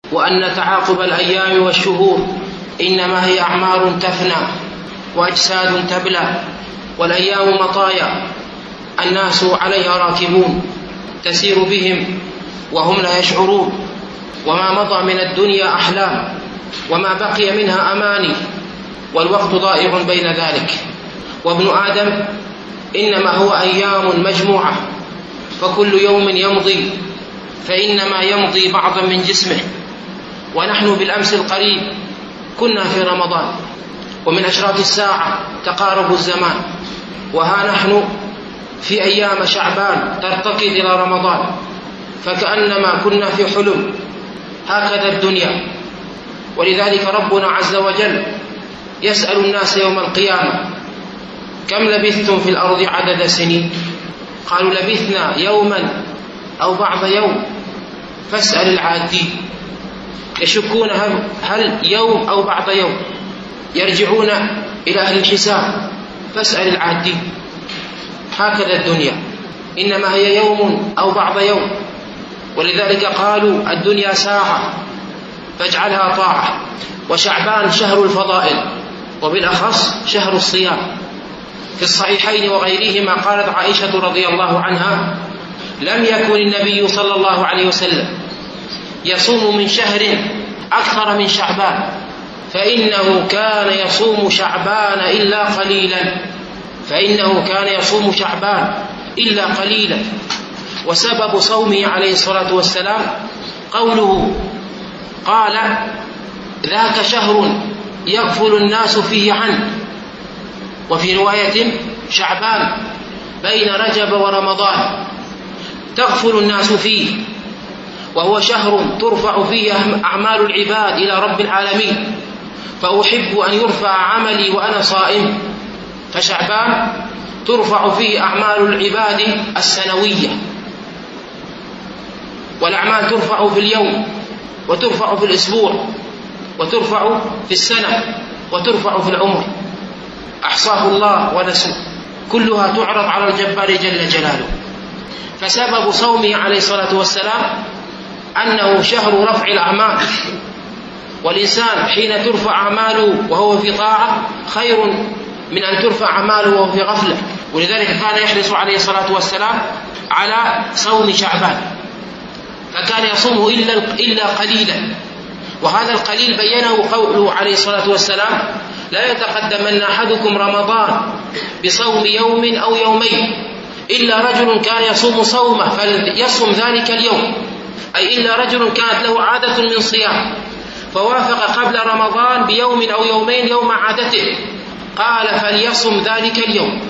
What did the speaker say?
وأن تعاقب الأيام والشهور إنما هي أعمار تفنى وأجساد تبلى، والأيام مطايا الناس عليها راكبون تسير بهم وهم لا يشعرون، وما مضى من الدنيا أحلام وما بقي منها أماني، والوقت ضائع بين ذلك. وابن آدم إنما هو أيام مجموعة، فكل يوم يمضي فإنما يمضي بعضا من جسمه. ونحن بالأمس القريب كنا في رمضان، ومن أشراط الساعة تقارب الزمان، وها نحن في أيام شعبان ترتقي إلى رمضان، فكأنما كنا في حلم. هكذا الدنيا. ولذلك ربنا عز وجل يسأل الناس يوم القيامة: كم لبثتم في الأرض عدد سنين؟ قالوا لبثنا يوما أو بعض يوم فاسأل العادين. يشكون هل يوم أو بعض يوم، يرجعون إلى أهل الحساب فاسأل العادين. هكذا الدنيا، إنما هي يوم أو بعض يوم. ولذلك قالوا الدنيا ساعة فاجعلها طاعة. وشعبان شهر الفضائل، وبالأخص شهر الصيام. في الصحيحين وغيرهما قالت عائشة رضي الله عنها: لم يكن النبي صلى الله عليه وسلم يصوم من شهر أكثر من شعبان، فإنه كان يصوم شعبان إلا قليلا. وسبب صومه عليه الصلاة والسلام قوله قال: ذاك شهر يغفل الناس فيه عنه. وفي رواية: شعبان بين رجب ورمضان تغفل الناس فيه، وهو شهر ترفع فيه أعمال العباد إلى رب العالمين، فأحب أن يرفع عملي وأنا صائم. فشعبان ترفع فيه أعمال العباد السنوية، والأعمال ترفع في اليوم، وترفع في الأسبوع، وترفع في السنة، وترفع في العمر. أحصاه الله ونسوه، كلها تعرض على الجبار جل جلاله. فسبب صومه عليه الصلاة والسلام أنه شهر رفع الأعمال، والإنسان حين ترفع أعماله وهو في طاعة خير من أن ترفع أعماله وهو في غفلة. ولذلك كان يحرص عليه الصلاة والسلام على صوم شعبان، فكان يصومه إلا قليلا. وهذا القليل بينه قوله عليه الصلاة والسلام: لا يتقدمن أحدكم رمضان بصوم يوم أو يومين إلا رجل كان يصوم صومه فليصوم ذلك اليوم، أي إلا رجل كانت له عادة من صيام فوافق قبل رمضان بيوم أو يومين يوم عادته، قال فليصم ذلك اليوم.